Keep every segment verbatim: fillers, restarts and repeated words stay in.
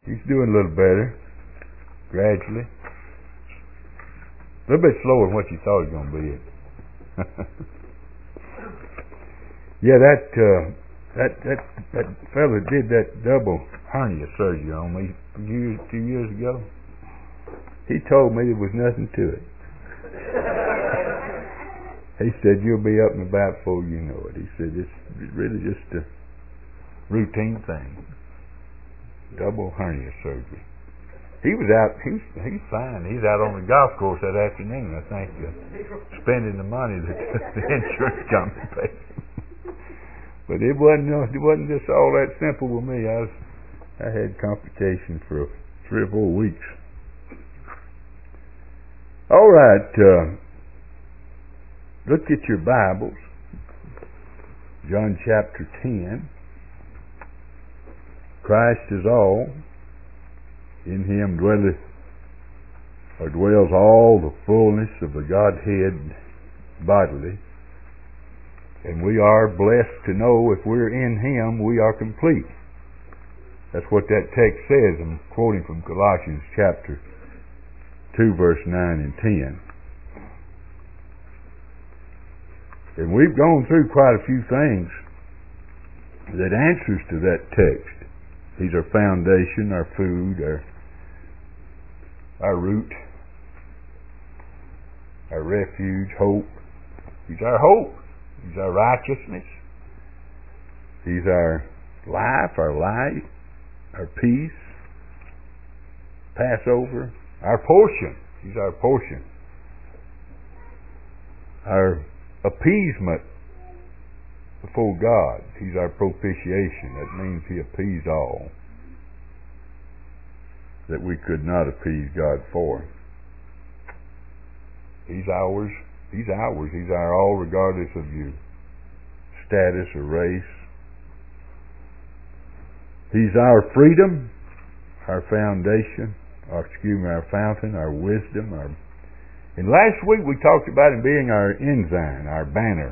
He's doing a little better, gradually. A little bit slower than what you thought he was going to be. yeah, that uh, that that that fella did that double hernia surgery on me a year, two years ago. He told me there was nothing to it. He said, you'll be up and about before you know it. He said, it's really just a routine thing. Double hernia surgery. He was out, he was, he's fine. He's out on the golf course that afternoon, I think, uh, spending the money that the insurance company paid. But it wasn't, it wasn't just all that simple with me. I was, I had complications for three or four weeks. All right, uh, look at your Bibles. John chapter ten. Christ is all. In him dwelleth or dwells all the fullness of the Godhead bodily. And we are blessed to know if we're in him, we are complete. That's what that text says. I'm quoting from Colossians chapter two, verse nine and ten. And we've gone through quite a few things that answers to that text. He's our foundation, our food, our our root, our refuge, hope. He's our hope. He's our righteousness. He's our life, our light, our peace, Passover, our portion. He's our portion. Our appeasement before God. He's our propitiation. That means he appeased all that we could not appease God for. He's ours. He's ours. He's our all, regardless of your status or race. He's our freedom, our foundation, or excuse me, our fountain, our wisdom. Our and last week we talked about him being our ensign, our banner.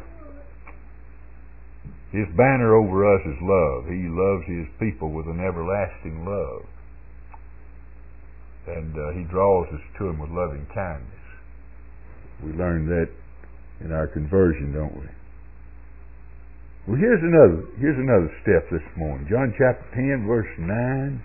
His banner over us is love. He loves his people with an everlasting love. And uh, he draws us to him with loving kindness. We learned that in our conversion, don't we? Well, here's another here's another step this morning. John chapter ten, verse nine.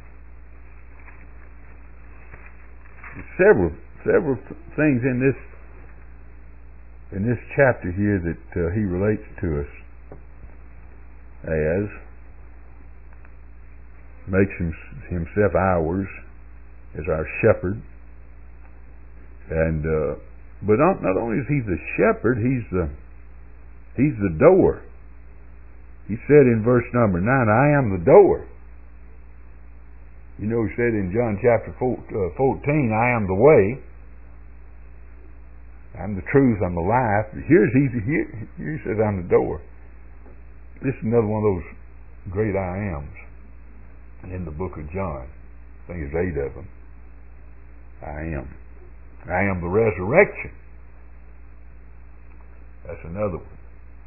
There's several several things in this in this chapter here that uh, he relates to us as, makes him, himself ours as our shepherd. And uh, but not, not only is he the shepherd, he's the he's the door. He said in verse number nine, I am the door. You know, he said in John chapter fourteen, I am the way, I'm the truth, I'm the life. Here's he here, here he says I'm the door. This is another one of those great I ams in the book of John. I think there's eight of them. I am. I am the resurrection. That's another one.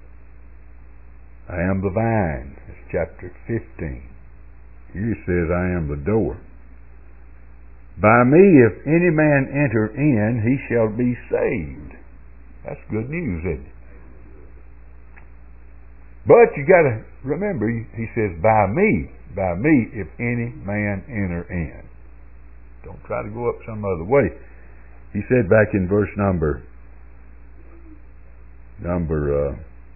I am the vine. That's chapter fifteen. Here it says, I am the door. By me, if any man enter in, he shall be saved. That's good news, isn't it? But you got to remember, he says, by me, by me, if any man enter in. Don't try to go up some other way. He said back in verse number, number uh,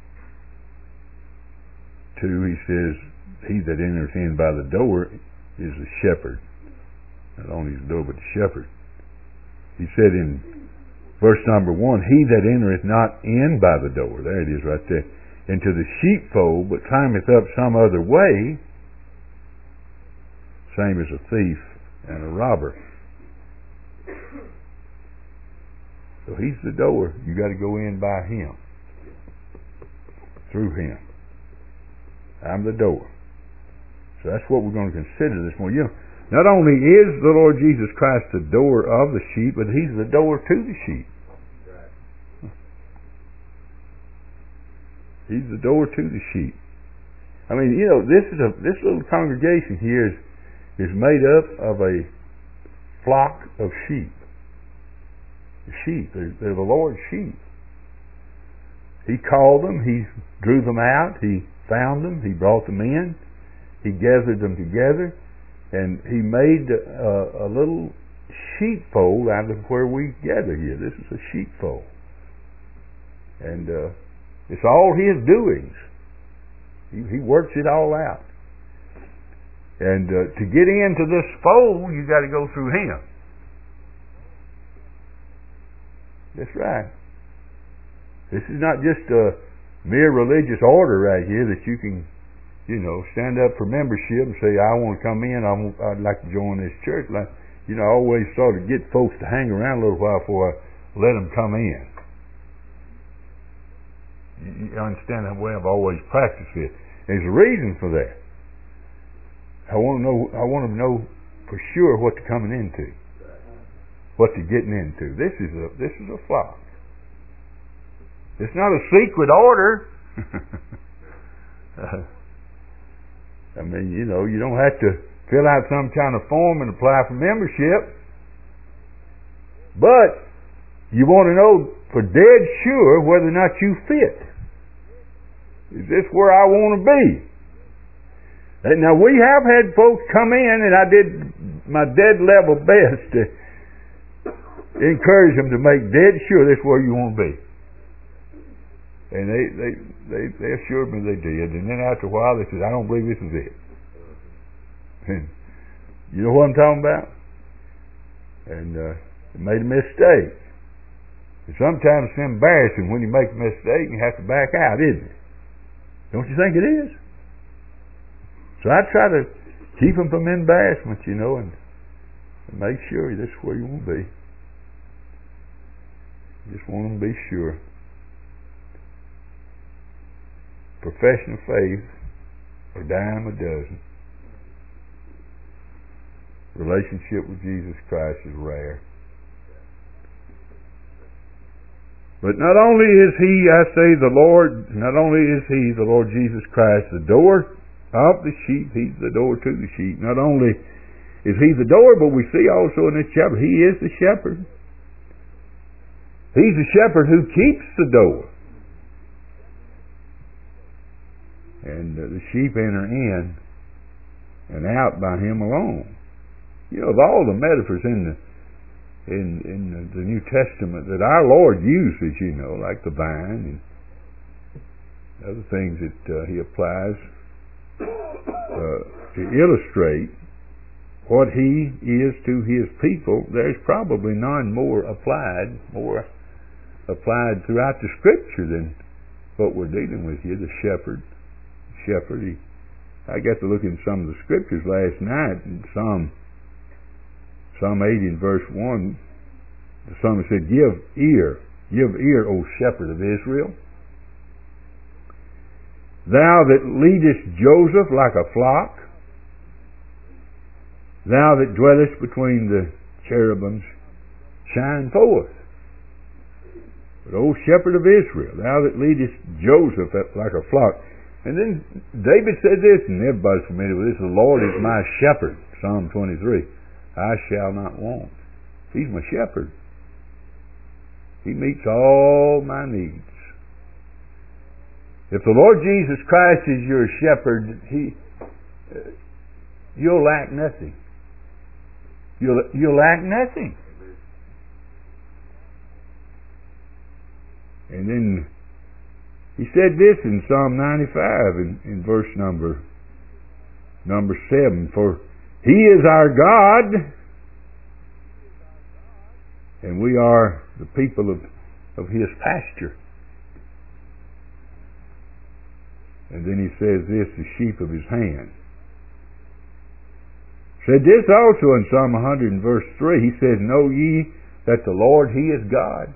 two, he says, he that enters in by the door is the shepherd. Not only the door, but the shepherd. He said in verse number one, he that entereth not in by the door, there it is right there, into the sheepfold, but climbeth up some other way, same as a thief and a robber. So he's the door. You got to go in by him, through him. I'm the door. So that's what we're going to consider this morning. You know, not only is the Lord Jesus Christ the door of the sheep, but he's the door to the sheep. He's the door to the sheep. I mean, you know, this is a this little congregation here is is made up of a flock of sheep. Sheep. They're, they're the Lord's sheep. He called them. He drew them out. He found them. He brought them in. He gathered them together. And He made a, a little sheepfold out of where we gather here. This is a sheepfold. And uh, it's all His doings. He, he works it all out. And uh, to get into this fold, you got to go through Him. That's right. This is not just a mere religious order right here that you can, you know, stand up for membership and say, I want to come in, I want, I'd like to join this church. Like, you know, I always sort of get folks to hang around a little while before I let them come in. You understand that way I've always practiced it. There's a reason for that. I want to know. I want to know for sure what they're coming into, what they're getting into. This is a this is a flock. It's not a secret order. uh, I mean, you know, you don't have to fill out some kind of form and apply for membership, but you want to know for dead sure whether or not you fit. Is this where I want to be? And now we have had folks come in, and I did my dead level best to encourage them to make dead sure this is where you want to be. And they they they, they assured me they did. And then after a while they said, I don't believe this is it. And you know what I'm talking about? And uh, they made a mistake. And sometimes it's embarrassing when you make a mistake and you have to back out, isn't it? Don't you think it is? So I try to keep them from embarrassment, you know, and, and make sure this is where you want to be. You just want them to be sure. Profession of faith, a dime a dozen. Relationship with Jesus Christ is rare. But not only is He, I say, the Lord, not only is He, the Lord Jesus Christ, the door of the sheep, He's the door to the sheep. Not only is He the door, but we see also in this chapter, He is the shepherd. He's the shepherd who keeps the door. And uh, the sheep enter in and out by Him alone. You know, of all the metaphors in the in in the New Testament that our Lord uses, you know, like the vine and other things that uh, He applies uh, to illustrate what He is to His people, there's probably none more applied, more applied throughout the Scripture than what we're dealing with here, the shepherd. Shepherd. He, I got to look in some of the Scriptures last night, in Psalm Psalm eighty and verse one, the psalmist said, Give ear, give ear, O shepherd of Israel, thou that leadest Joseph like a flock, thou that dwellest between the cherubims, shine forth. But O shepherd of Israel, thou that leadest Joseph like a flock. And then David said this, and everybody's familiar with this, the Lord is my shepherd, Psalm twenty-three. I shall not want. He's my shepherd. He meets all my needs. If the Lord Jesus Christ is your shepherd, He, uh, you'll lack nothing. You'll, you'll lack nothing. And then He said this in Psalm ninety-five in, in verse number number seven, for He is our God, and we are the people of, of His pasture. And then He says this, the sheep of His hand. Said this also in Psalm one hundred and verse three. He says, Know ye that the Lord, He is God.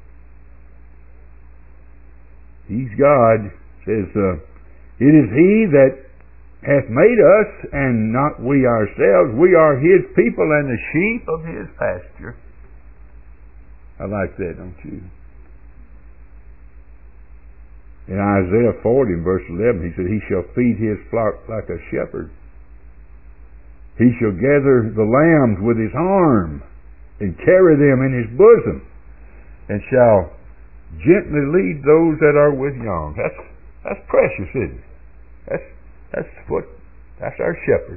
He's God. Says, uh, it is He that hath made us, and not we ourselves. We are His people and the sheep of His pasture. I like that, don't you? In Isaiah forty, verse eleven, He said, He shall feed His flock like a shepherd. He shall gather the lambs with his arm, and carry them in his bosom, and shall gently lead those that are with young. That's that's precious, isn't it? That's that's what that's our shepherd.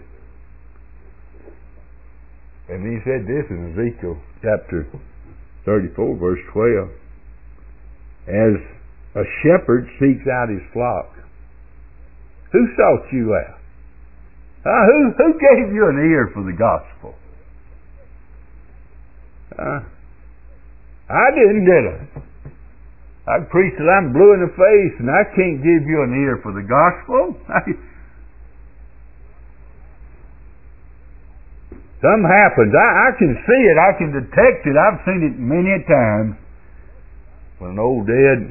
And he said this in Ezekiel chapter thirty-four, verse twelve. As a shepherd seeks out his flock, who sought you out? Uh, who who gave you an ear for the gospel? Uh, I didn't, did I? I preach till I'm blue in the face, and I can't give you an ear for the gospel. Something happens. I, I can see it. I can detect it. I've seen it many a time. When an old dead,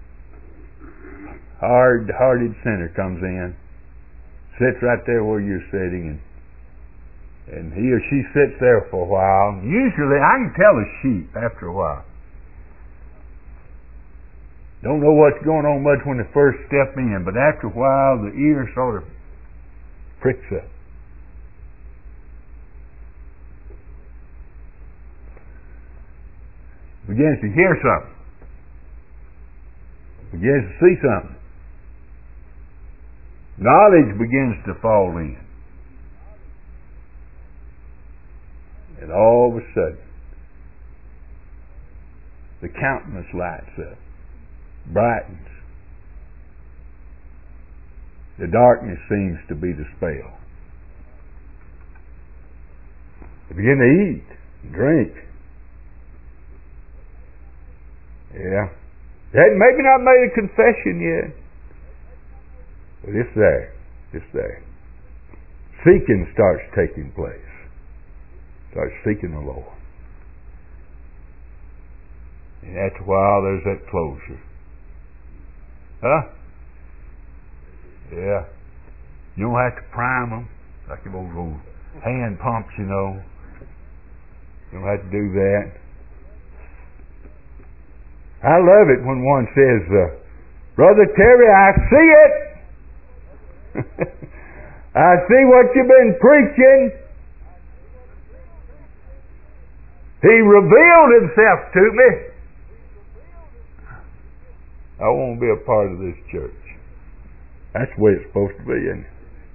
hard-hearted sinner comes in, sits right there where you're sitting, and and he or she sits there for a while. Usually, I can tell a sheep after a while. Don't know what's going on much when they first step in, but after a while, the ear sort of pricks up. Begins to hear something. Begins to see something. Knowledge begins to fall in. And all of a sudden, the countenance lights up, brightens. The darkness seems to be dispelled. They begin to eat and drink. Yeah. They hadn't maybe not made a confession yet. But it's there. It's there. Seeking starts taking place. Starts seeking the Lord. And after a while there's that closure. Huh? Yeah. You don't have to prime them like those old hand pumps, you know. You don't have to do that. I love it when one says, uh, Brother Terry, I see it. I see what you've been preaching. He revealed himself to me. I want to be a part of this church. That's the way it's supposed to be, isn't it?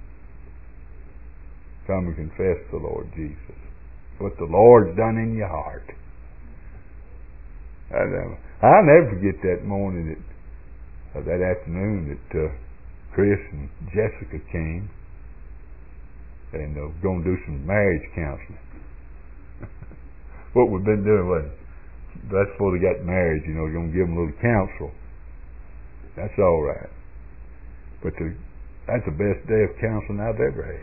Come and confess the Lord Jesus. What the Lord's done in your heart. I know. I'll never forget that morning, that, uh, that afternoon that uh, Chris and Jessica came and uh, were going to do some marriage counseling. What we've been doing was, that's before they got married, you know, we're going to give them a little counsel. That's all right. But the, that's the best day of counseling I've ever had.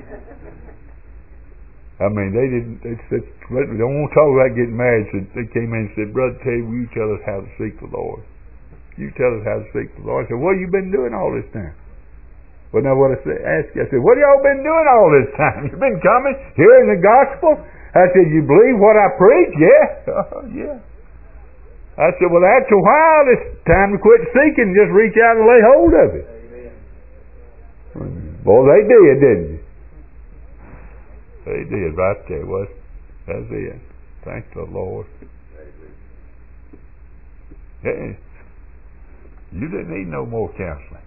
I mean, they didn't, they said, they don't want to talk about getting married. So they came in and said, Brother Terry, will you tell us how to seek the Lord? You tell us how to seek the Lord. I said, what have you been doing all this time? Well, now what I said, asked you, I said, what have y'all been doing all this time? You've been coming, hearing the gospel? I said, you believe what I preach? Yeah. Oh, yeah. I said, well, after a while, it's time to quit seeking and just reach out and lay hold of it. Amen. Boy, they did, didn't they? They did right there. Was that's it. Thank the Lord. Hey, you didn't need no more counseling.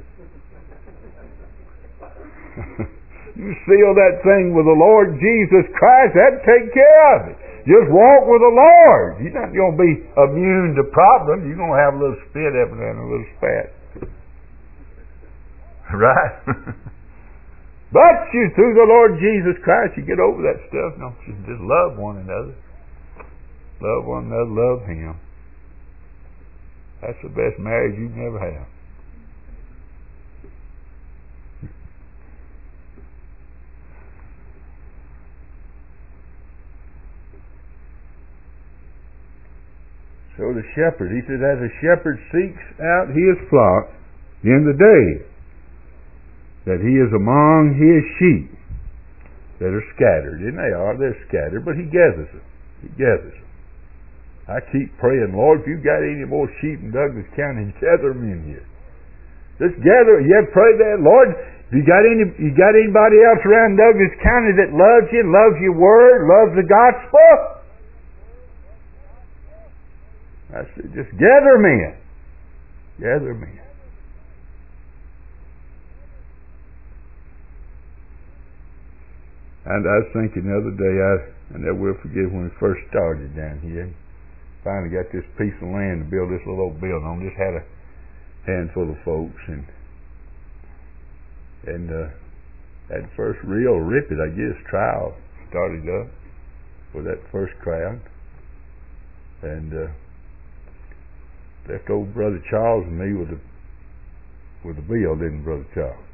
You seal that thing with the Lord Jesus Christ, that'd take care of it. Just walk with the Lord. You're not going to be immune to problems. You're going to have a little spit every now and a little spat. Right? But you, through the Lord Jesus Christ, you get over that stuff. Don't you? Just love one another. Love one another. Love Him. That's the best marriage you can ever have. So the shepherd, he said, as a shepherd seeks out his flock in the day, that he is among his sheep that are scattered. And they are, they're scattered, but he gathers them. He gathers them. I keep praying, Lord, if you've got any more sheep in Douglas County, gather them in here. Just gather. You ever pray that, Lord? You got any? You got anybody else around Douglas County that loves you, loves your word, loves the gospel? I said, just gather men. Gather men. And I was thinking the other day, I I never will forget when we first started down here. Finally got this piece of land to build this little old building on. Just had a handful of folks, and and uh, that first real rip it, I guess, trial started up with that first crowd, and uh, left old Brother Charles and me with the with the bill, didn't Brother Charles?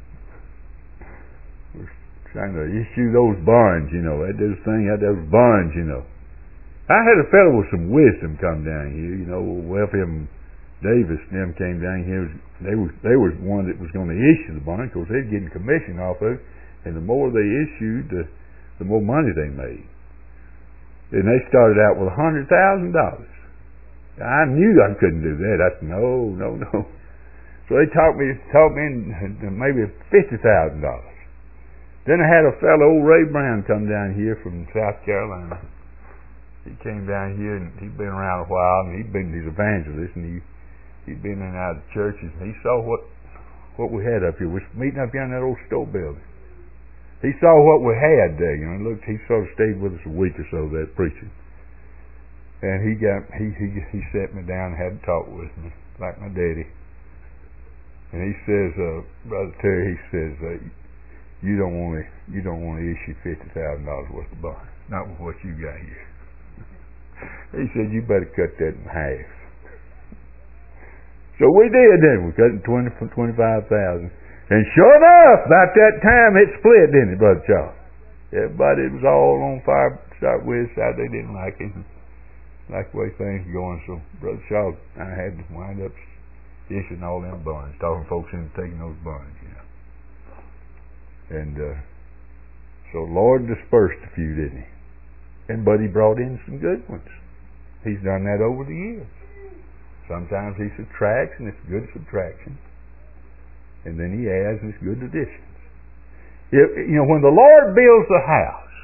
We're trying to issue those bonds, you know. That those thing, had those bonds, you know. I had a fellow with some wisdom come down here, you know. William Davis and them came down here. They was they was one that was going to issue the bond because they're getting commission off of it, and the more they issued, the the more money they made. And they started out with a hundred thousand dollars. I knew I couldn't do that. I said, no, no, no. So they taught me taught me maybe fifty thousand dollars. Then I had a fellow, old Ray Brown, come down here from South Carolina. He came down here and he'd been around a while, and he'd been his evangelist, and he he'd been in and out of churches, and he saw what what we had up here. We was meeting up here in that old store building. He saw what we had there, you know. And looked, he sort of stayed with us a week or so there preaching, and he got he he he sat me down and had a talk with me like my daddy. And he says, uh, Brother Terry, he says, uh, you don't want to you don't want to issue fifty thousand dollars worth of bond, not with what you got here. He said, you better cut that in half. So we did, then. We cut it twenty from twenty-five thousand. And sure enough, about that time it split, didn't it, Brother Charles? Everybody was all on fire, start with, side they didn't like it. Like the way things were going. So Brother Charles, I had to wind up issuing all them bonds, talking folks into taking those bonds, you know. And uh, so the Lord dispersed a few, didn't he? And but he brought in some good ones. He's done that over the years. Sometimes he subtracts, and it's good subtraction. And then he adds, and it's good additions. If, you know, when the Lord builds a house,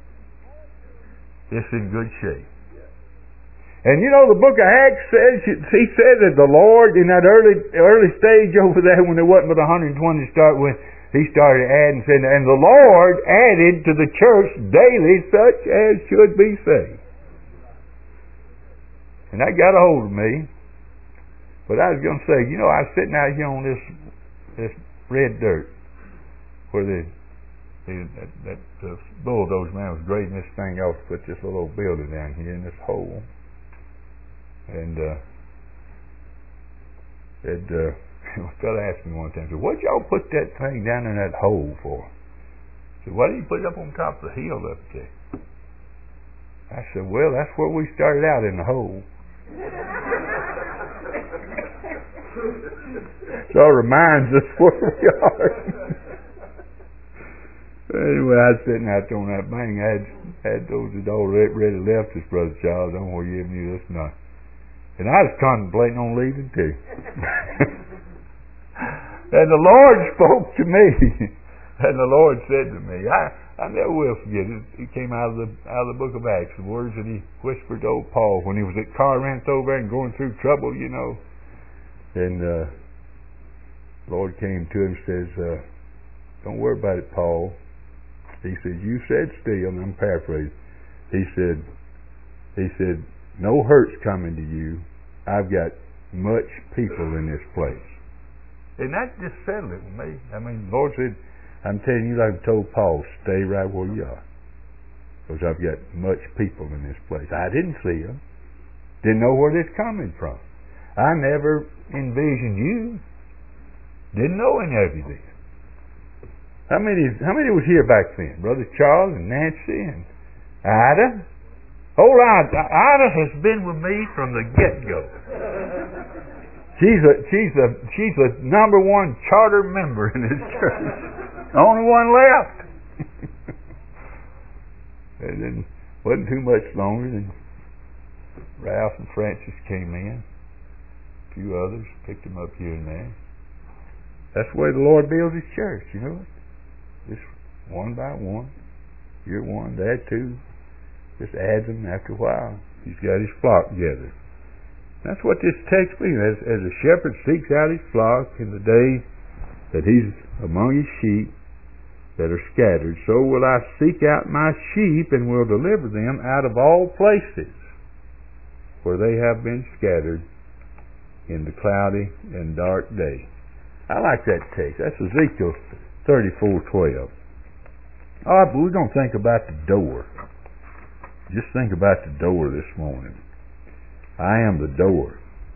it's in good shape. And you know, the book of Acts says, he said that the Lord, in that early early stage over there, when there wasn't but one hundred twenty to start with, he started adding, saying, and the Lord added to the church daily such as should be saved. And that got a hold of me. But I was going to say, you know, I was sitting out here on this this red dirt where the, the that, that the bulldozer man was grading this thing off to put this little old building down here in this hole. And uh, it, uh, a fellow asked me one time, said, what'd y'all put that thing down in that hole for? I said, why did you put it up on top of the hill up there? I said, well, that's where we started out, in the hole. So it reminds us where we are. Anyway, I was sitting out there on that bank. I had, had those that already left us, Brother Charles. I don't know where you ever knew this or not. And I was contemplating on leaving too. And the Lord spoke to me. And the Lord said to me, I, I never will forget it. It came out of the out of the book of Acts, the words that he whispered to old Paul when he was at Corinth over there and going through trouble, you know. And uh, the Lord came to him and says, uh, don't worry about it, Paul. He said, you said still, and I'm paraphrasing. He said, he said, no hurt's coming to you. I've got much people in this place. And that just settled it with me. I mean, the Lord said, I'm telling you, like I told Paul, stay right where you are. Because I've got much people in this place. I didn't see them. Didn't know where they're coming from. I never envisioned you. Didn't know any of you then. How many, how many was here back then? Brother Charles and Nancy and Ida? Old Ida, Ida has been with me from the get-go. She's a she's a she's a number one charter member in this church. Only one left. And then wasn't too much longer than Ralph and Francis came in. A few others picked them up here and there. That's the way the Lord builds His church, you know. Just one by one. You're one, they're two. Just adds them after a while. He's got His flock together. That's what this text means. As, as a shepherd seeks out his flock in the day that he's among his sheep that are scattered, so will I seek out my sheep and will deliver them out of all places where they have been scattered in the cloudy and dark day. I like that text. That's Ezekiel thirty-four twelve. All right, but we're going to think about the door. Just think about the door this morning. I am the door.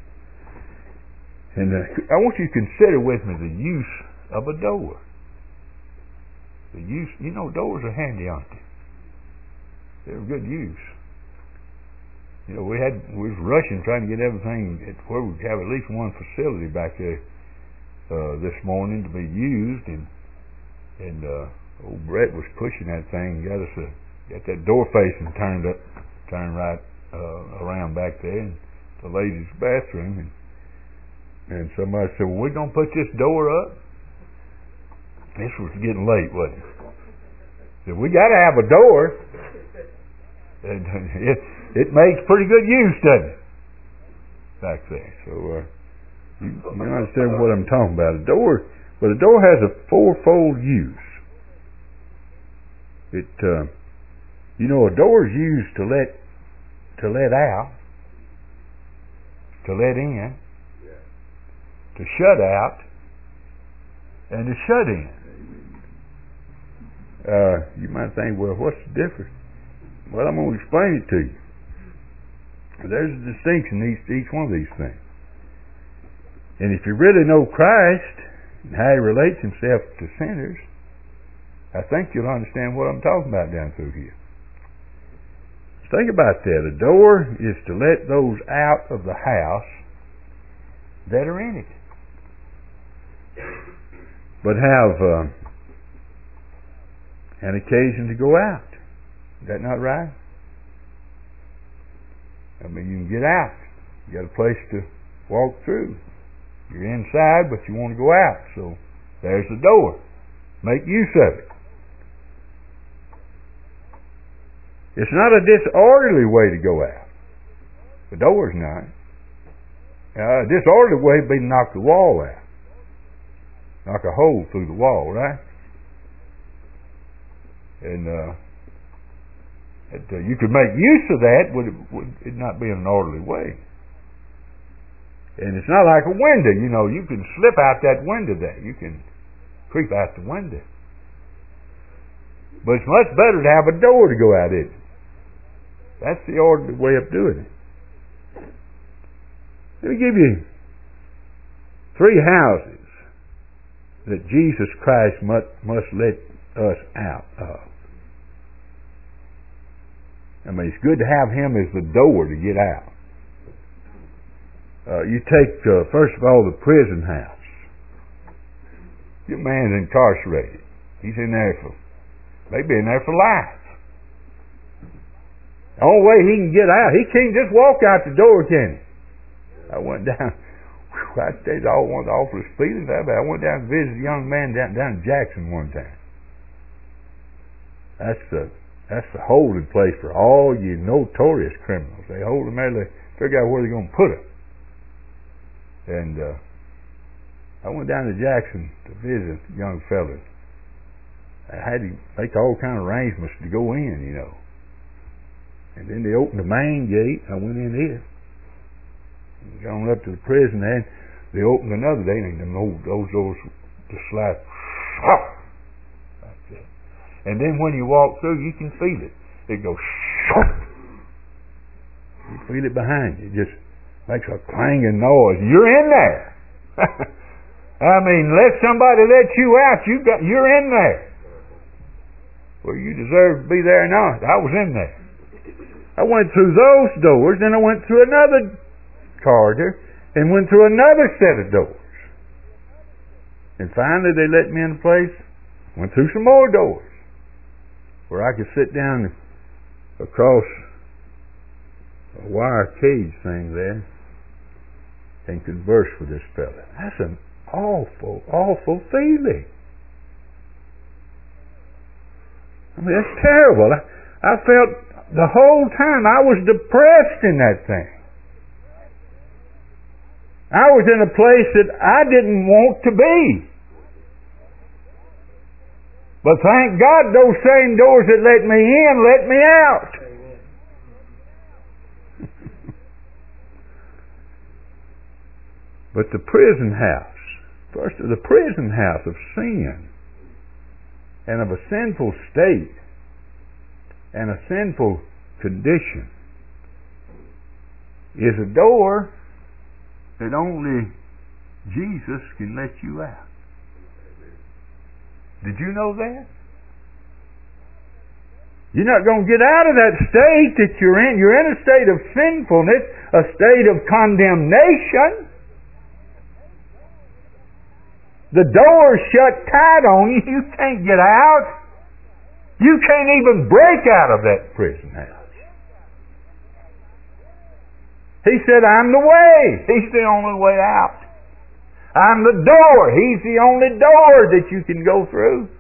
And uh, I want you to consider with me the use of a door. The use, you know, doors are handy, aren't they? They're good use. You know, we had we was rushing trying to get everything at where we have at least one facility back there uh, this morning to be used, and and uh, old Brett was pushing that thing, and got us a got that door facing turned up, turned right uh, around back there in the ladies' bathroom, and and somebody said, "Well, we're gonna put this door up." This was getting late, wasn't it? Said, "We got to have a door." And it it makes pretty good use, doesn't it? Back there, so uh, you, you understand what I'm talking about. A door, but a door has a fourfold use. It, uh, you know, a door is used to let to let out, to let in, to shut out, and to shut in. Uh, you might think, well, what's the difference? Well, I'm going to explain it to you. There's a distinction in each, each one of these things. And if you really know Christ and how He relates Himself to sinners, I think you'll understand what I'm talking about down through here. Think about that. A door is to let those out of the house that are in it, but have uh, an occasion to go out. Is that not right? I mean, you can get out. You got a place to walk through. You're inside, but you want to go out. So there's the door. Make use of it. It's not a disorderly way to go out. The door's not. Uh, a disorderly way would be to knock the wall out. Knock a hole through the wall, right? And uh, it, uh, you could make use of that, would it, would it not be in an orderly way? And it's not like a window, you know. You can slip out that window there. You can creep out the window. But it's much better to have a door to go out in. That's the orderly way of doing it. Let me give you three houses that Jesus Christ must, must let us out of. I mean, it's good to have Him as the door to get out. Uh, you take, uh, first of all, the prison house. Your man's incarcerated. He's in there for, maybe in there for life. The only way he can get out, he can't just walk out the door, can he? I went down, whew, I tell you, all one of the awfulest feelings I've had. I went down to visit a young man down, down in Jackson one time. That's the, that's the holding place for all you notorious criminals. They hold them there, they figure out where they're going to put them. And uh, I went down to Jackson to visit a young fella. I had to make all kind of arrangements to go in, you know. And then they opened the main gate. I went in here. Gone up to the prison there. They opened another day, and them old, those doors just slide. Like that. And then when you walk through, you can feel it. It goes. You feel it behind you. It just makes a clanging noise. You're in there. I mean, let somebody let you out. You got. You're in there. Well, you deserve to be there or not. I was in there. I went through those doors, then I went through another corridor, and went through another set of doors. And finally they let me in a place, went through some more doors, where I could sit down across a wire cage thing there and converse with this fella. That's an awful, awful feeling. I mean, that's terrible. I, I felt the whole time I was depressed in that thing. I was in a place that I didn't want to be. But thank God those same doors that let me in let me out. But the prison house, first of the prison house of sin and of a sinful state and a sinful condition, is a door that only Jesus can let you out. Did you know that? You're not going to get out of that state that you're in. You're in a state of sinfulness, a state of condemnation. The door's shut tight on you. You can't get out. You can't even break out of that prison house. He said, I'm the way. He's the only way out. I'm the door. He's the only door that you can go through.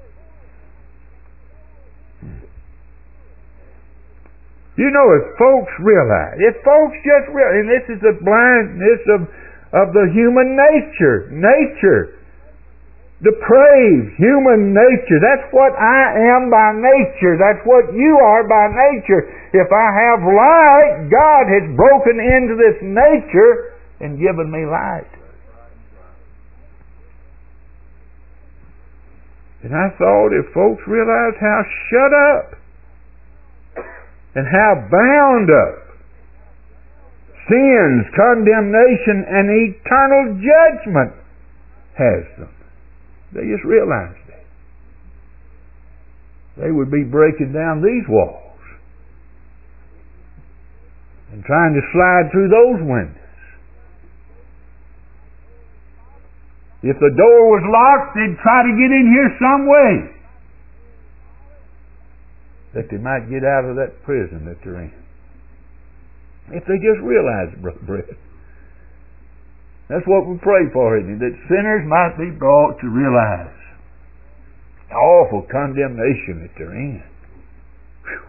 You know, if folks realize, if folks just realize, and this is the blindness of, of the human nature, nature, depraved human nature. That's what I am by nature. That's what you are by nature. If I have light, God has broken into this nature and given me light. And I thought if folks realized how shut up and how bound up sin's condemnation and eternal judgment has them, they just realized that, they would be breaking down these walls and trying to slide through those windows. If the door was locked, they'd try to get in here some way that they might get out of that prison that they're in. If they just realized it, Brother Brett. That's what we pray for, isn't it? That sinners might be brought to realize the awful condemnation that they're in. Whew.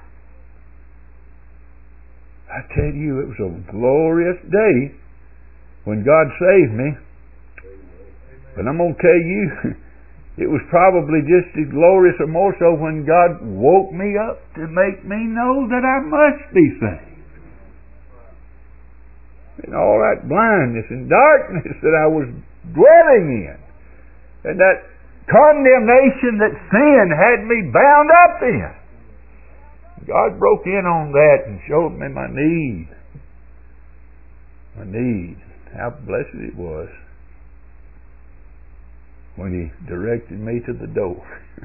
I tell you, it was a glorious day when God saved me. But I'm going to tell you, it was probably just as glorious or more so when God woke me up to make me know that I must be saved. And all that blindness and darkness that I was dwelling in, and that condemnation that sin had me bound up in, God broke in on that and showed me my need. My need. How blessed it was when He directed me to the door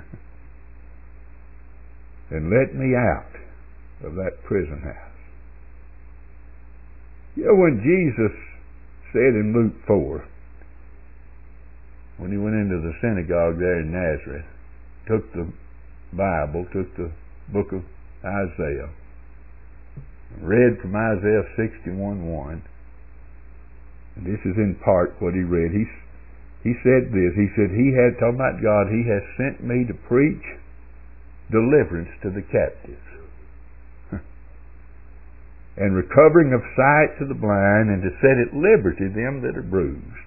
and let me out of that prison house. You know, when Jesus said in Luke four, when He went into the synagogue there in Nazareth, took the Bible, took the book of Isaiah, read from Isaiah sixty-one one, and this is in part what He read. He He said this, He said, He had, talking about God, He has sent me to preach deliverance to the captives and recovering of sight to the blind, and to set at liberty them that are bruised.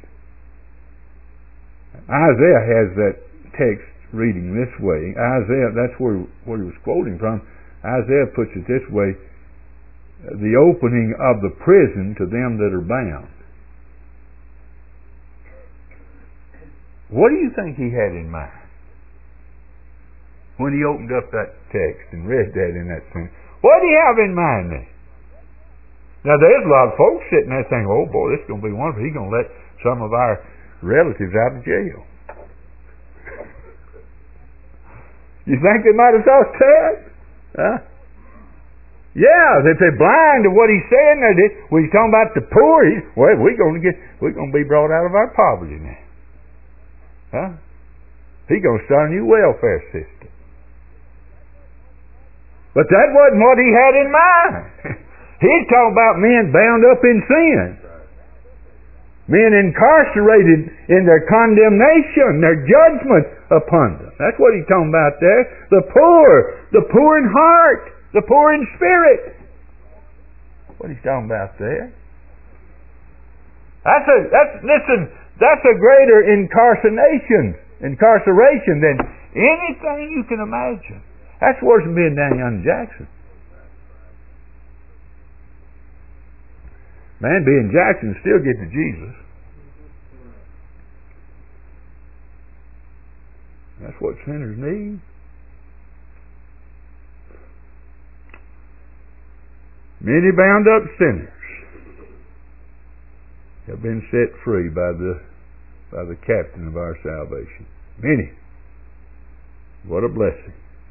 Isaiah has that text reading this way. Isaiah, that's where, where he was quoting from. Isaiah puts it this way, the opening of the prison to them that are bound. What do you think he had in mind when he opened up that text and read that in that thing? What did he have in mind then? Now there's a lot of folks sitting there saying, oh boy, this is going to be wonderful. He's going to let some of our relatives out of jail. You think they might have thought that? Huh? Yeah, if they're blind to what he's saying, when he's talking about the poor, he's, well, we're going to get, we're going to be brought out of our poverty now. Huh? He's going to start a new welfare system. But that wasn't what he had in mind. He's talking about men bound up in sin. Men incarcerated in their condemnation, their judgment upon them. That's what he's talking about there. The poor, the poor in heart, the poor in spirit. What he's talking about there. That's a that's listen. That's a greater incarceration, incarceration than anything you can imagine. That's worse than being down in Jackson. Man, being Jackson still get to Jesus. That's what sinners need. Many bound up sinners have been set free by the by the captain of our salvation. Many. What a blessing.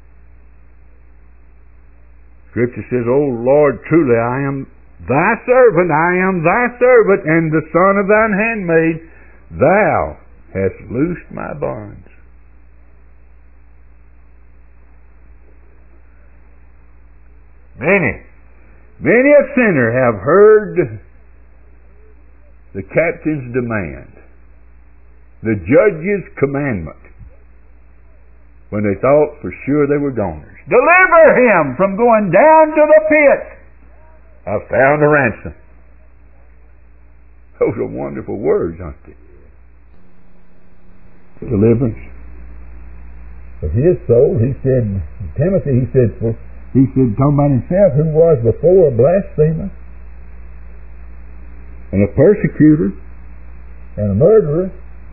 Scripture says, "O Lord, truly I am thy servant, I am thy servant, and the son of thine handmaid. Thou hast loosed my bonds." Many, many a sinner have heard the captain's demand, the judge's commandment, when they thought for sure they were goners. Deliver him from going down to the pit. I've found a ransom. Those are wonderful words, aren't they? Deliverance of his soul. He said, Timothy, he said, for, he said, talking about himself, who was before a blasphemer, and a persecutor, and a murderer,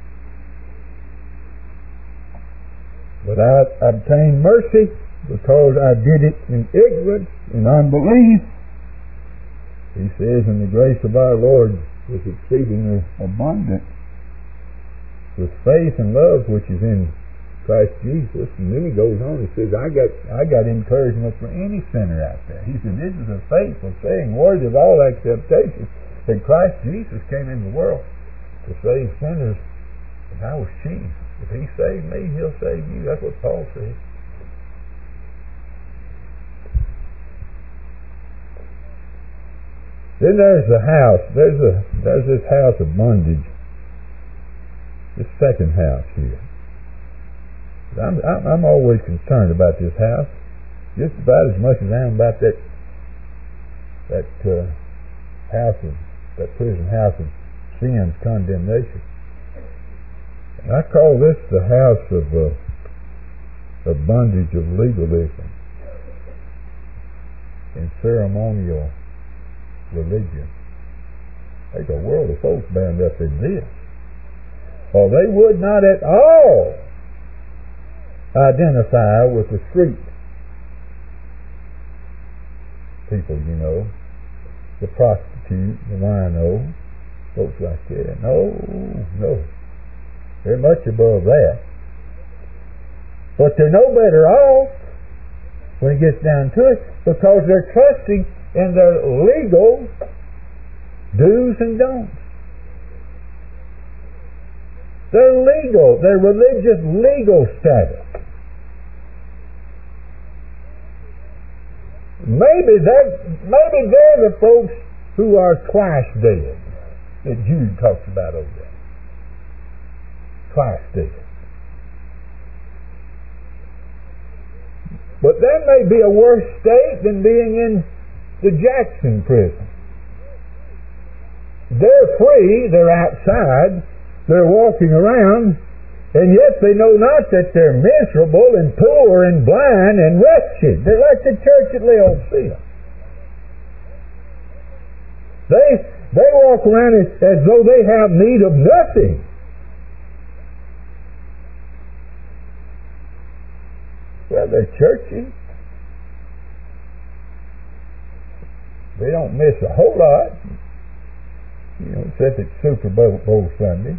but I obtained mercy because I did it in ignorance and unbelief. He says, "And the grace of our Lord was exceedingly abundant with faith and love which is in Christ Jesus." And then he goes on, he says, I got I got encouragement for any sinner out there. He said, "This is a faithful saying, worthy of all acceptation, that Christ Jesus came into the world to save sinners, and I was chief. If he saved me, he'll save you." That's what Paul said. Then there's the house. There's a there's this house of bondage. This second house here. I'm I'm, I'm always concerned about this house, just about as much as I am about that that uh, house of that prison house of sin's condemnation. And I call this the house of uh, of bondage of legalism and ceremonial religion. There's a world of folks bound up in this. For they would not at all identify with the street people, you know, the prostitute, the wino, folks like that. No, no. They're much above that. But they're no better off when it gets down to it, because they're trusting in their legal do's and don'ts. Their legal, their religious legal status. Maybe that, maybe they're the folks who are twice dead that Jude talks about over there. Twice dead. But that may be a worse state than being in the Jackson prison. They're free, they're outside, they're walking around, and yet they know not that they're miserable and poor and blind and wretched. They're like the church at Laodicea. They they walk around as, as though they have need of nothing. Well, they're churchy. They don't miss a whole lot, you know, except it's Super Bowl, Bowl Sunday.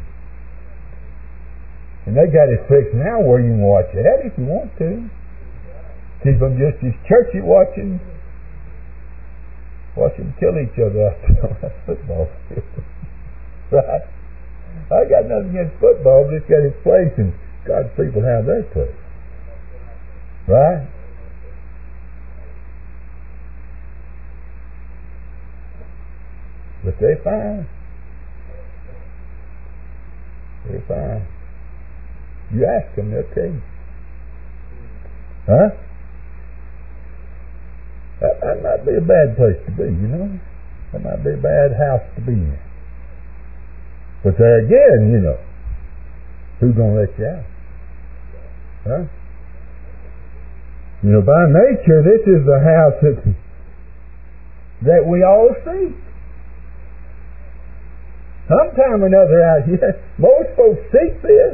And they got it fixed now where you can watch that if you want to. Keep them just as churchy watching, watch them kill each other out there on that football field. Right? I got nothing against football, but it's got its place, and God's people have their place. Right? But they find ready to find. You ask them, they'll tell you. Huh? That, that might be a bad place to be, you know. That might be a bad house to be in. But there again, you know, who's going to let you out? Huh? You know, by nature, this is the house that, that we all seek. Sometime or another out here, most folks seek this.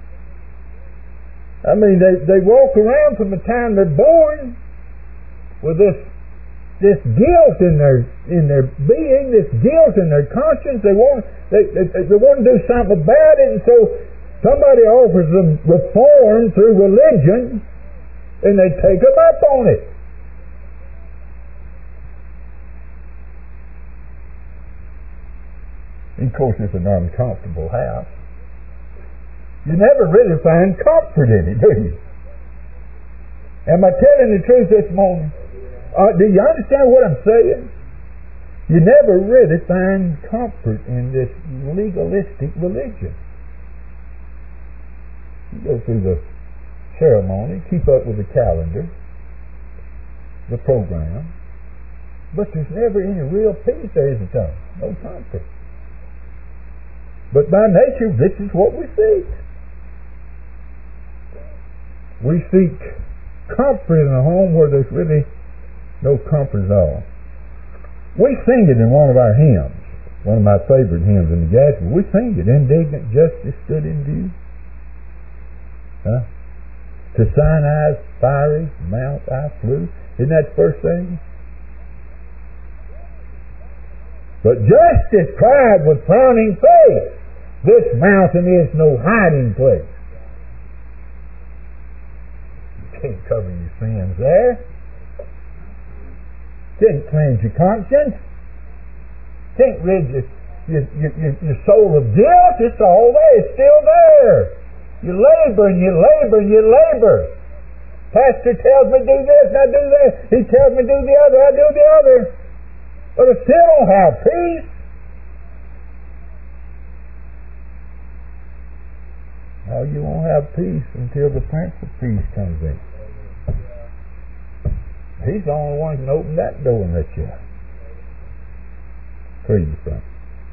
I mean, they, they walk around from the time they're born with this this guilt in their in their being, this guilt in their conscience. They want they, they, they want to do something about it, and so somebody offers them reform through religion, and they take them up on it. And of course, it's an uncomfortable house. You never really find comfort in it, do you? Am I telling the truth this morning? Uh, do you understand what I'm saying? You never really find comfort in this legalistic religion. You go through the ceremony, keep up with the calendar, the program, but there's never any real peace there, isn't there? No comfort. But by nature, this is what we seek. We seek comfort in a home where there's really no comfort at all. We sing it in one of our hymns, one of my favorite hymns in the Gadsby. We sing it, indignant justice stood in view. Huh? To Sinai's fiery mount I flew. Isn't that the first thing? But justice cried with frowning face, this mountain is no hiding place. You can't cover your sins there. Can't cleanse your conscience. Can't rid your, your, your, your soul of guilt. It's all there. It's still there. You labor and you labor and you labor. Pastor tells me do this and I do that. He tells me do the other, I do the other. But I still don't have peace. Now you won't have peace until the Prince of Peace comes in. He's the only one who can open that door and let you out. Free you from.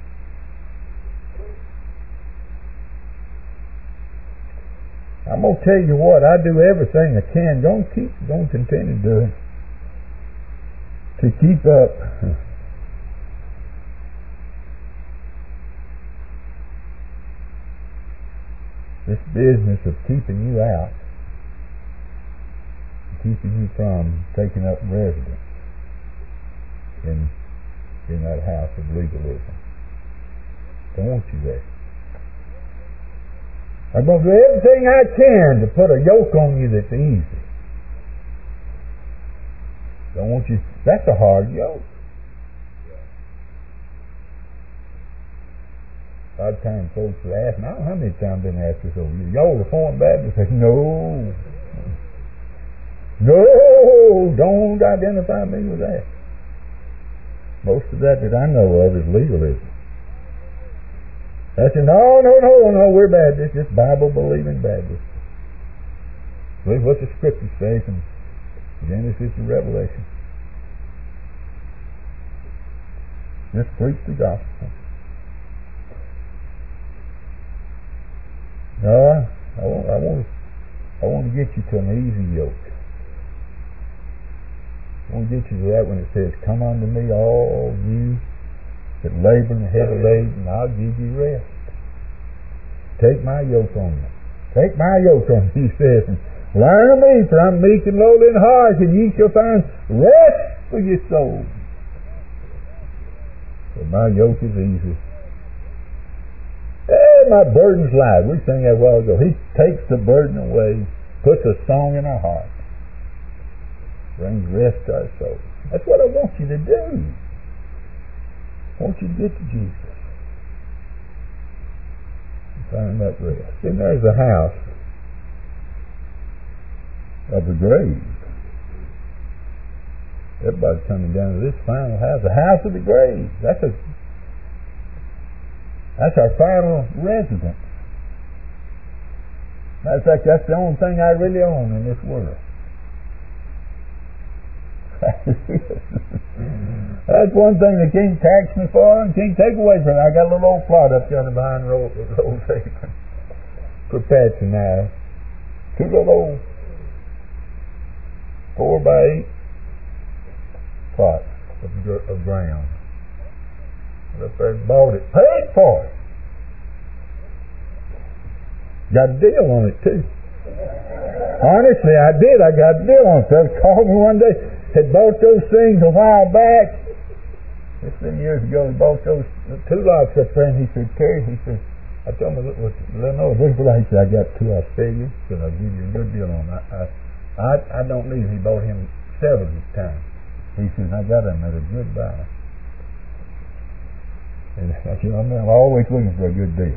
I'm going to tell you what, I do everything I can. Don't keep, don't continue doing to keep up. This business of keeping you out, keeping you from taking up residence in in that house of legalism. Don't want you there. I'm going to do everything I can to put a yoke on you that's easy. Don't want you. That's a hard yoke. A lot of times folks will ask me, I don't know how many times I've been asked this over. Y'all Reformed Baptists say, no. No, don't identify me with that. Most of that that I know of is legalism. I said, no, no, no, no, we're Baptists, just Bible-believing Baptists. Believe what the Scriptures say from Genesis to Revelation. Just preach the gospel. No, I want, I want, I want to get you to an easy yoke. I want to get you to that when it says, come unto me, all you that labor and heavy laden, and I'll give you rest. Take my yoke on you. Take my yoke on you, he says, and learn of me, for I'm meek and lowly in heart, and ye shall find rest for your soul. For my yoke is easy. Hey, my burden's light. We sang that a while ago. He takes the burden away, puts a song in our heart, brings rest to our soul. That's what I want you to do. I want you to get to Jesus. Find that rest. Then there's the house of the grave. Everybody's coming down to this final house, the house of the grave. That's a That's our final residence. Matter of fact, that's the only thing I really own in this world. That's one thing they can't tax me for and can't take away from me. I got a little old plot up yonder behind the old, old apron for patching now. Two little old four by eight plots of, of ground. I up there and bought it, paid for it. Got a deal on it too. Honestly, I did. I got a deal on it. They called me one day. Had bought those things a while back. Fifteen years ago, he bought those two lots up there, and he said, Terry, he said, I told him, let him know, this is what he said, I got two, I'll sell you, because I'll give you a good deal on it. I, I, I don't need it. He bought him several this time. He said, I got him at a good buy. And I said, I'm always looking for a good deal.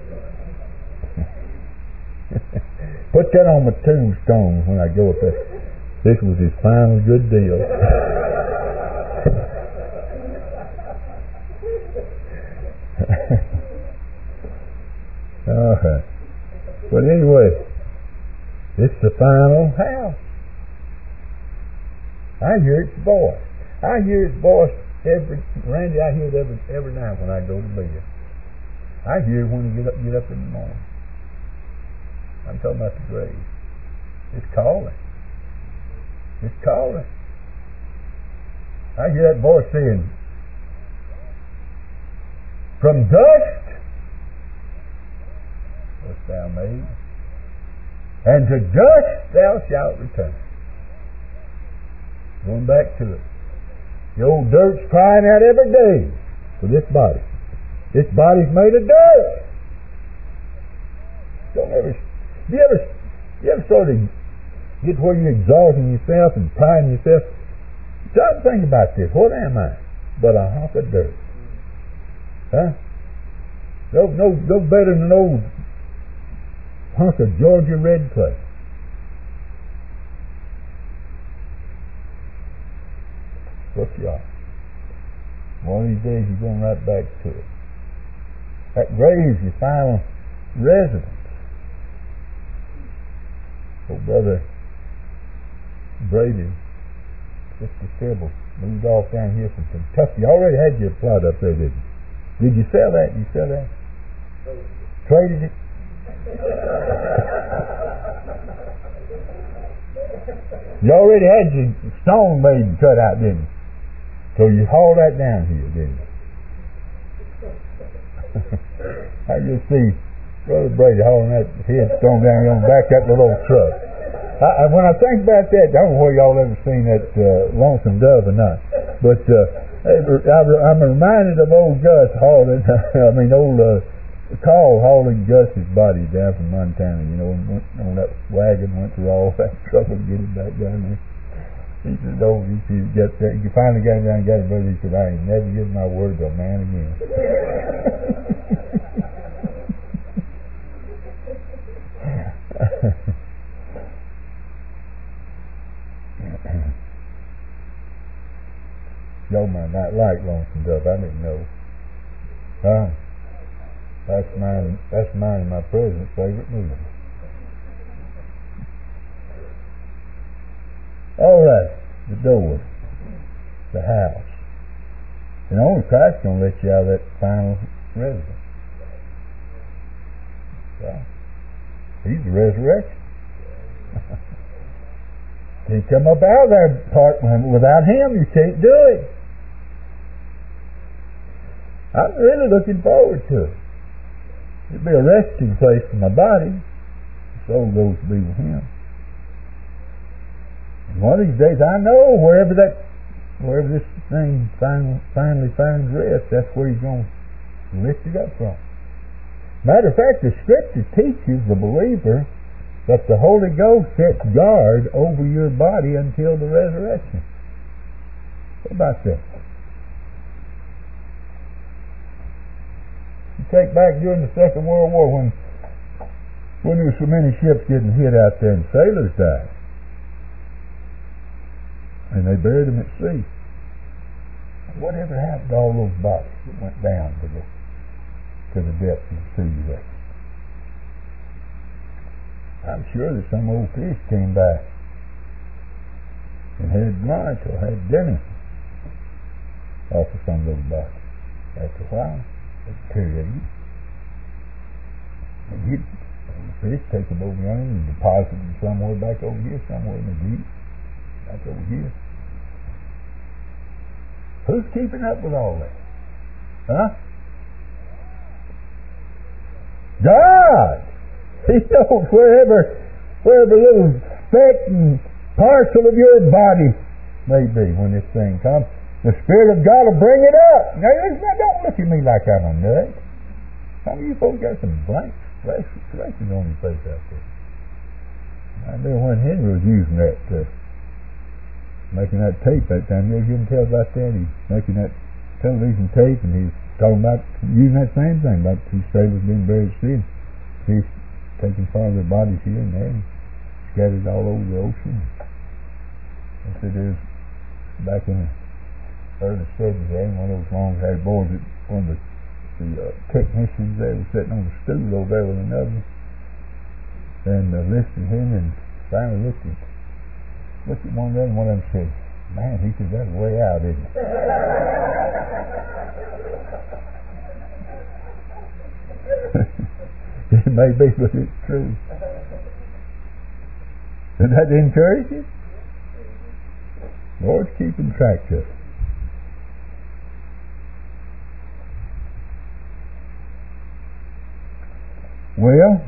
Put that on my tombstone when I go up there. This was his final good deal. All right. But anyway, it's the final house. I hear its voice. I hear its voice every, Randy, I hear it every, every night when I go to bed. I hear it when I get up, get up in the morning. I'm talking about the grave. It's calling. It's calling. I hear that voice saying, from dust wast thou made, and to dust thou shalt return. Going back to it. The old dirt's crying out every day for this body. This body's made of dirt. Don't ever, you ever, you ever sort of get where you're exalting yourself and priding yourself? Stop and think about this. What am I but a hunk of dirt? Huh? No, no, no better than an old hunk of Georgia red clay. What you are. One of these days you're going right back to it. That grave's your final residence. Oh, brother Brady, Sister Sybil, moved off down here from Kentucky. You already had your plot up there, didn't you? Did you sell that? Did you sell that? Traded it? You already had your stone made and cut out, didn't you? So you hauled that down here, didn't you? I just see Brother Brady hauling that headstone down here on the back of that little old truck. I, I, when I think about that, I don't know whether y'all ever seen that uh, Lonesome Dove or not, but uh, I'm reminded of old Gus hauling, I mean old uh, Carl hauling Gus's body down from Montana, you know, and went on that wagon, went through all that trouble to get him back down there. He said, oh, he said, get that. You finally got him down and got him, brother. He said, I ain't never given my word to a man again. Y'all might not like Lonesome Dove. I didn't know. Huh? That's mine. That's mine and my president's favorite movie. All right, the door, the house, and only Christ's gonna let you out of that final residence. Right? He's the resurrection. Can't come up out of that apartment without Him. You can't do it. I'm really looking forward to it. It'll be a resting place for my body. The soul goes to be with Him. And one of these days, I know wherever that, wherever this thing finally, finally finds rest, that's where He's going to lift it up from. Matter of fact, the Scripture teaches the believer that the Holy Ghost sets guard over your body until the resurrection. What about that? You take back during the Second World War when when there were so many ships getting hit out there and sailors died. And they buried them at sea. Whatever happened to all those bodies that went down to the to the depths of the sea wreck? I'm sure that some old fish came by and had lunch or had dinner off of some of those bodies. After a while, they'd deteriorate. And he'd, the fish take them over yonder and deposit them somewhere back over here, somewhere in the deep, back over here. Who's keeping up with all that? Huh? God! He knows wherever, wherever little speck and parcel of your body may be when this thing comes. The Spirit of God will bring it up. Now, now don't look at me like I'm a nut. Some of you folks got some blank expressions on your face out there. I remember when Henry was using that, uh, making that tape that time. You ever tell about that? He's making that television tape, and he's talking about using that same thing about two sailors being buried at sea. Fish taking part of their bodies here and there and scattered all over the ocean. I said there's back in the early seventies there, one of those long haired boys that one of the, the uh, technicians there was sitting on the stool over there with another and uh, listened to him, and finally looked at looked at one of them and one of them said, "Man," he said, "that's way out, isn't it?" It may be, but it's true. Does that encourage you? Lord's keeping track of it. Well,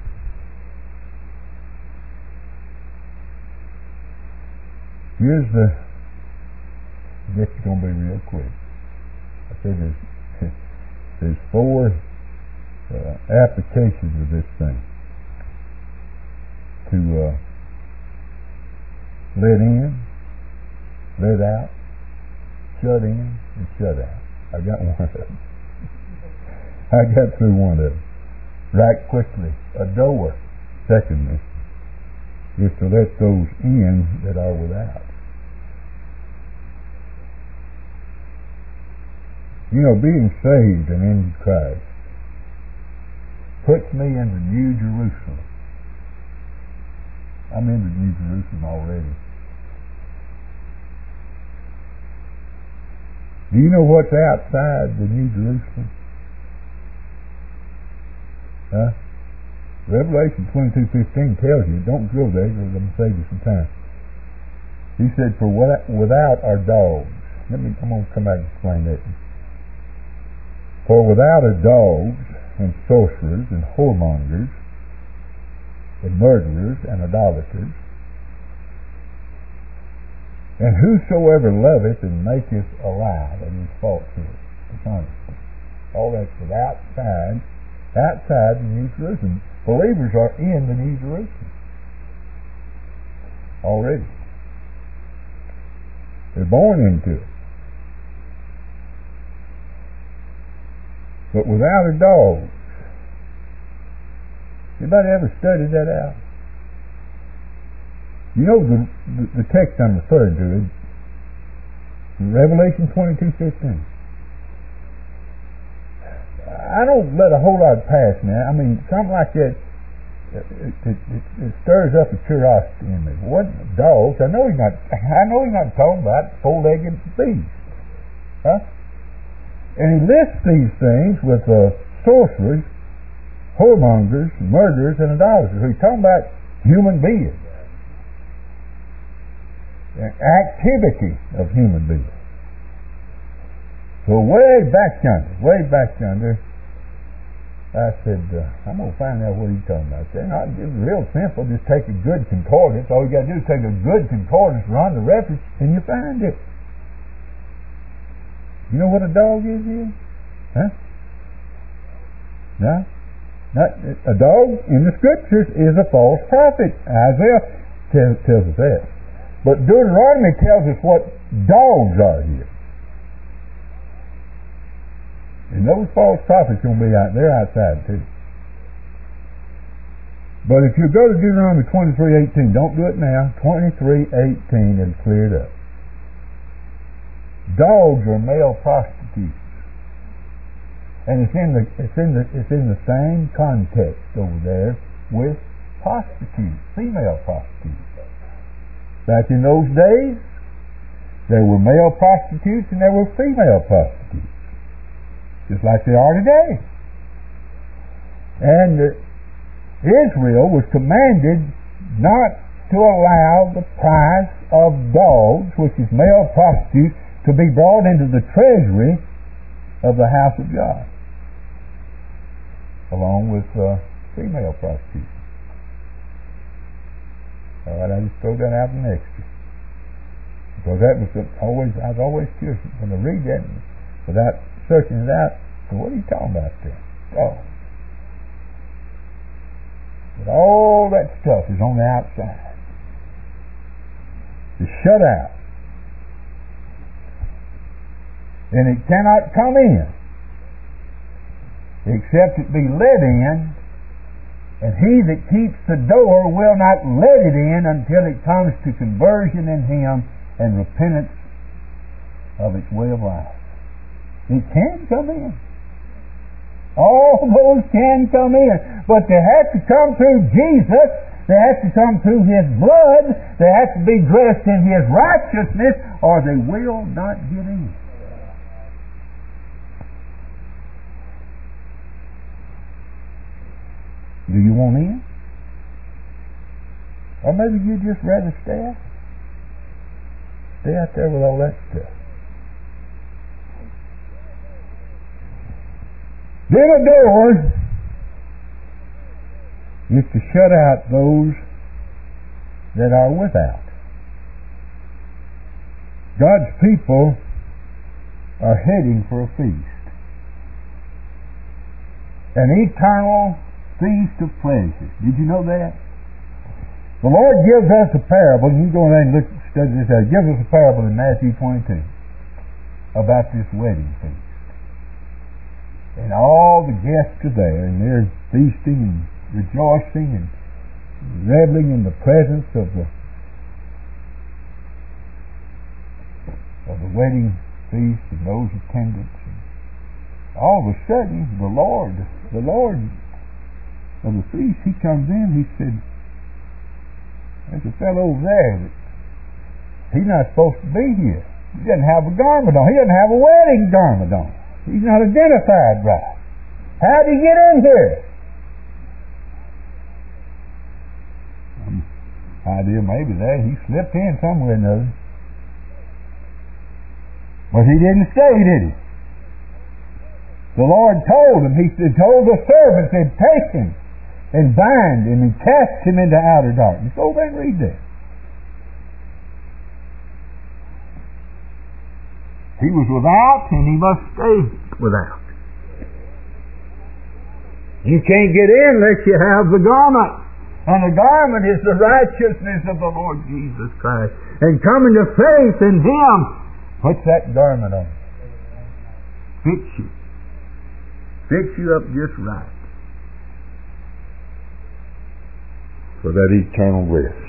here's the, I guess it's going to be real quick. I said there's, there's four uh, applications of this thing. To uh, let in, let out, shut in, and shut out. I got one of them. I got through one of them. Right quickly. A door, secondly, is to let those in that are without. You know, being saved and in Christ puts me in the New Jerusalem. I'm in the New Jerusalem already. Do you know what's outside the New Jerusalem? Huh? Revelation twenty-two fifteen tells you, don't go there because I'm going to save you some time. He said, for without are dogs. Let me, I'm going to come back and explain that. For without are dogs and sorcerers and whoremongers and murderers and idolaters, and whosoever loveth and maketh a lie, that is falsehood, dishonesty. All that's without outside, outside the New Jerusalem. Believers are in the New Jerusalem already. They're born into it. But without are dogs. Anybody ever studied that out? You know the, the, the text I'm referring to is Revelation twenty-two fifteen. I don't let a whole lot pass now. I mean, something like that, it, it, it, it stirs up a curiosity in me. What dogs? I know he's not. I know he's not talking about four-legged beasts, huh? And he lists these things with uh, sorcerers, whoremongers, murderers, and idolaters. He's talking about human beings, the activity of human beings. So way back yonder, way back yonder, I said, uh, I'm going to find out what he's talking about there. And it's real simple. Just take a good concordance. All you got to do is take a good concordance, run the reference, and you find it. You know what a dog is here? Huh? No? Not, a dog in the Scriptures is a false prophet. Isaiah tells, tells us that. But Deuteronomy tells us what dogs are here. And those false prophets are going to be out there outside too. But if you go to Deuteronomy twenty-three eighteen, don't do it now. twenty-three eighteen, it'll clear it up. Dogs are male prostitutes, and it's in the it's in the it's in the same context over there with prostitutes, female prostitutes. Back in those days, there were male prostitutes and there were female prostitutes, just like they are today. And uh, Israel was commanded not to allow the price of dogs, which is male prostitutes, to be brought into the treasury of the house of God, along with uh, female prostitutes. All right, I just throw that out in extra, because that was always I was always curious when I read that without searching it out. So what are you talking about there? Oh, but all that stuff is on the outside. It's shut out, and it cannot come in except it be let in. And he that keeps the door will not let it in until it comes to conversion in him and repentance of its way of life. It can come in. All those can come in. But they have to come through Jesus. They have to come through His blood. They have to be dressed in His righteousness, or they will not get in. Do you want in? Or maybe you'd just rather stay out. Stay out there with all that stuff. Then a door is to shut out those that are without. God's people are heading for a feast. An eternal feast of pleasure. Did you know that? The Lord gives us a parable, and you go in there and look, study this out. He gives us a parable in Matthew twenty-two about this wedding feast. And all the guests are there, and they're feasting and rejoicing and reveling in the presence of the of the wedding feast and those attendants. And all of a sudden, the Lord, the Lord of the feast, He comes in. He said, "There's a fellow over there that he's not supposed to be here. He doesn't have a garment on. He doesn't have a wedding garment on. He's not identified right. How did he get in here?" Um, idea maybe that he slipped in somewhere or another. But he didn't stay, did he? The Lord told him. He said, told the servant, said, "Take him and bind him and cast him into outer darkness." Go over and read that. He was without, and he must stay without. You can't get in unless you have the garment. And the garment is the righteousness of the Lord Jesus Christ. And coming to faith in Him puts that garment on. Fits you. Fits you up just right for that eternal rest.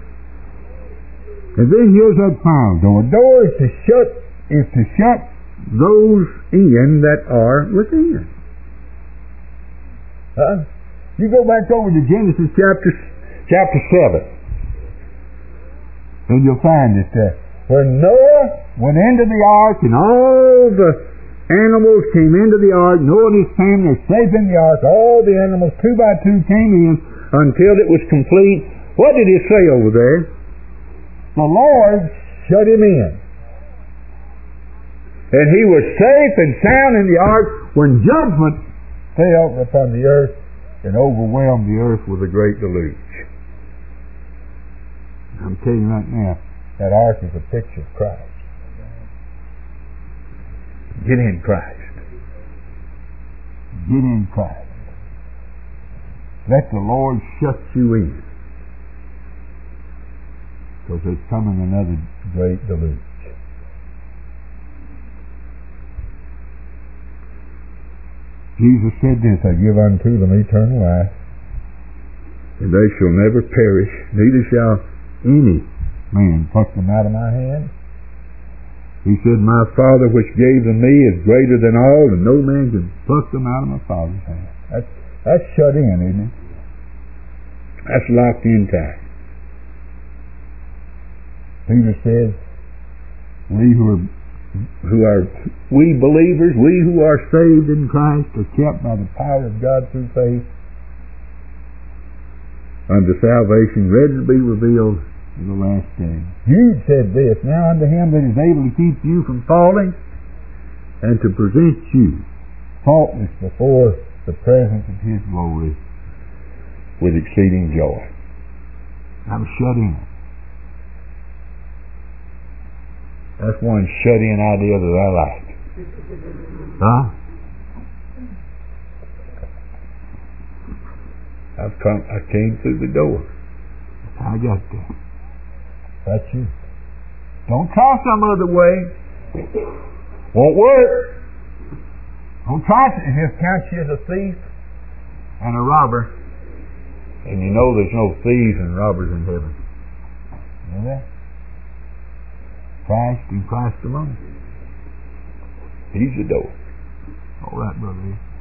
And then here's that final door. A door is to shut is to shut those in that are within. Huh? You go back over to Genesis chapter chapter seven, and you'll find that uh, when Noah went into the ark and all the animals came into the ark, Noah and his family are safe in the ark. All the animals, two by two, came in until it was complete. What did it say over there? The Lord shut him in. And he was safe and sound in the ark when judgment fell upon the earth and overwhelmed the earth with a great deluge. I'm telling you right now, that ark is a picture of Christ. Get in Christ. Get in Christ. Let the Lord shut you in, because there's coming another great deluge. Jesus said this, "I give unto them eternal life, and they shall never perish, neither shall any man pluck them out of my hand." He said, "My Father which gave them me is greater than all, and no man can pluck them out of my Father's hand." That's, that's shut in, isn't it? That's locked in tight. Peter says, We who are who are we believers, we who are saved in Christ, are kept by the power of God through faith unto salvation, ready to be revealed in the last day. Jude said this, Now unto him that is able to keep you from falling, and to present you faultless before the presence of his glory with exceeding joy. I'm shut in. That's one shut-in idea that I like. Huh? I've come, I came through the door. I got there. That's you. Don't try some other way. Won't work. Don't try it. It just counts you as a thief and a robber. And you know there's no thieves and robbers in heaven. You know that? Christ and Christ alone. He's the door. All right, brother.